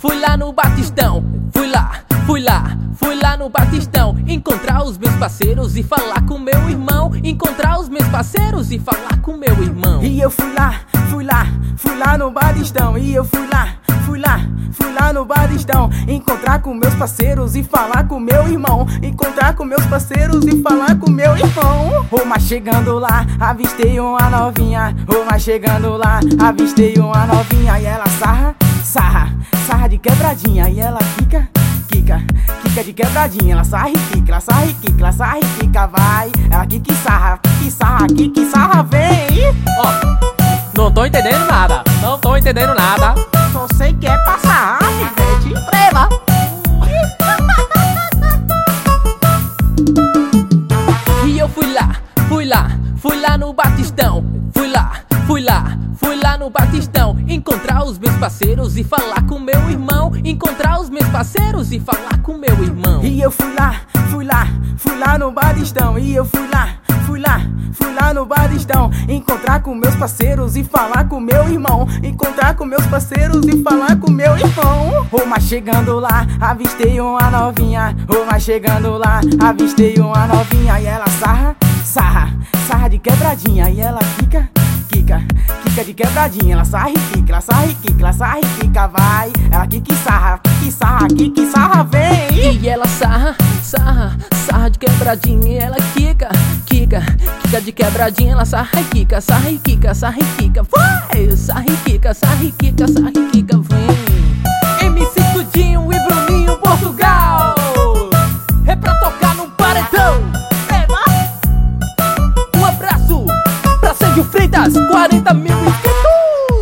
fui lá no Batistão. Fui lá no Batistão. Encontrar os meus parceiros e falar com meu irmão. Encontrar os meus parceiros e falar com meu irmão. E eu fui lá no Batistão. E eu fui lá no Batistão. Encontrar com meus parceiros e falar com meu irmão. Encontrar com meus parceiros e falar com meu irmão. Oh, mas chegando lá, avistei uma novinha. Oh, mas chegando lá, avistei uma novinha. E ela sarra de quebradinha. E ela quica de quebradinha. Ela sarra e quica, vai. Ela quica e sarra, vem. Ó, não tô entendendo nada. Só sei que é passar de estrela. E eu fui lá no Batistão. Fui lá no Batistão. Encontrar os meus parceiros e falar com meu irmão. Encontrar os meus parceiros e falar com meu irmão. E eu fui lá no Batistão. E eu fui lá no Batistão. Encontrar com meus parceiros e falar com meu irmão. Encontrar com meus parceiros e falar com meu irmão. Oh, mas chegando lá, avistei uma novinha. Oh, mas chegando lá, avistei uma novinha. E ela sarra de quebradinha. E ela quica de quebradinha. Ela sarra e quica, vai. Ela quica e sarra, vem. E ela sarra de quebradinha. E ela quica de quebradinha. Ela sarra e quica, vai. Sarra e quica, vem. MC Tudinho e Bruninho Portugal. É pra tocar no paredão. Um abraço pra Sérgio Freitas, 40 mil